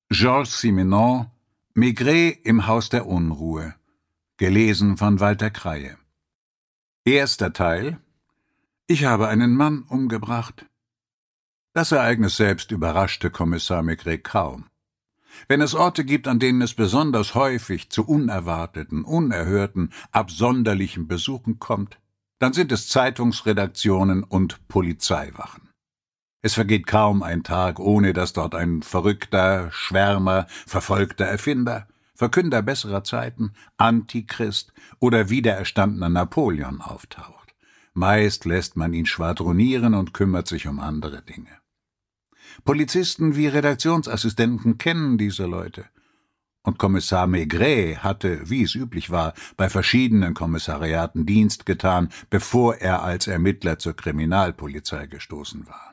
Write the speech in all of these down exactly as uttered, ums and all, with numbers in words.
Georges Simenon, Maigret im Haus der Unruhe. Gelesen von Walter Kreie. Erster Teil. Ich habe einen Mann umgebracht. Das Ereignis selbst überraschte Kommissar Maigret kaum. Wenn es Orte gibt, an denen es besonders häufig zu unerwarteten, unerhörten, absonderlichen Besuchen kommt, dann sind es Zeitungsredaktionen und Polizeiwachen. Es vergeht kaum ein Tag, ohne dass dort ein verrückter, Schwärmer, verfolgter Erfinder, Verkünder besserer Zeiten, Antichrist oder wiedererstandener Napoleon auftaucht. Meist lässt man ihn schwadronieren und kümmert sich um andere Dinge. Polizisten wie Redaktionsassistenten kennen diese Leute. Und Kommissar Maigret hatte, wie es üblich war, bei verschiedenen Kommissariaten Dienst getan, bevor er als Ermittler zur Kriminalpolizei gestoßen war.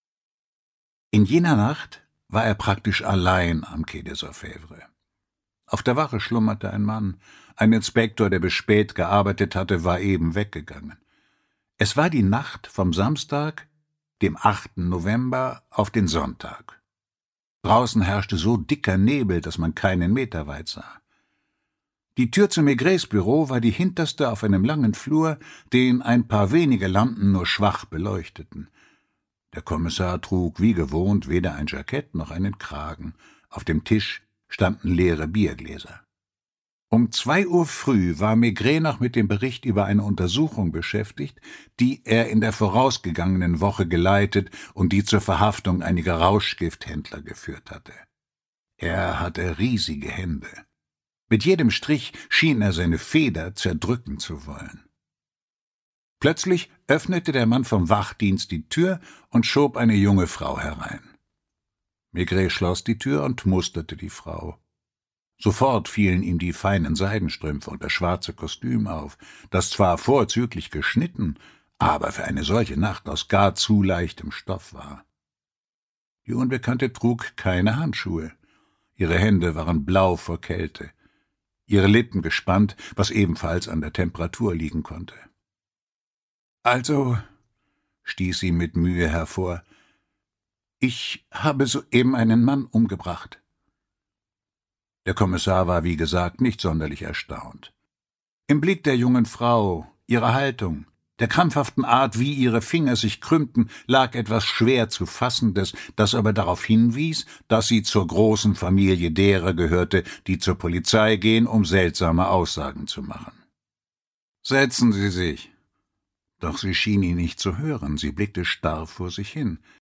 In jener Nacht war er praktisch allein am Quai des Orfèvres. Auf der Wache schlummerte ein Mann. Ein Inspektor, der bis spät gearbeitet hatte, war eben weggegangen. Es war die Nacht vom Samstag, dem achten November, auf den Sonntag. Draußen herrschte so dicker Nebel, dass man keinen Meter weit sah. Die Tür zu Maigrets Büro war die hinterste auf einem langen Flur, den ein paar wenige Lampen nur schwach beleuchteten. Der Kommissar trug wie gewohnt weder ein Jackett noch einen Kragen. Auf dem Tisch standen leere Biergläser. Um zwei Uhr früh war Maigret noch mit dem Bericht über eine Untersuchung beschäftigt, die er in der vorausgegangenen Woche geleitet und die zur Verhaftung einiger Rauschgifthändler geführt hatte. Er hatte riesige Hände. Mit jedem Strich schien er seine Feder zerdrücken zu wollen. Plötzlich öffnete der Mann vom Wachdienst die Tür und schob eine junge Frau herein. Maigret schloss die Tür und musterte die Frau. Sofort fielen ihm die feinen Seidenstrümpfe und das schwarze Kostüm auf, das zwar vorzüglich geschnitten, aber für eine solche Nacht aus gar zu leichtem Stoff war. Die Unbekannte trug keine Handschuhe. Ihre Hände waren blau vor Kälte, ihre Lippen gespannt, was ebenfalls an der Temperatur liegen konnte. »Also«, stieß sie mit Mühe hervor, »ich habe soeben einen Mann umgebracht.« Der Kommissar war, wie gesagt, nicht sonderlich erstaunt. Im Blick der jungen Frau, ihrer Haltung, der krampfhaften Art, wie ihre Finger sich krümmten, lag etwas schwer zu Fassendes, das aber darauf hinwies, dass sie zur großen Familie derer gehörte, die zur Polizei gehen, um seltsame Aussagen zu machen. »Setzen Sie sich.« Doch sie schien ihn nicht zu hören, sie blickte starr vor sich hin.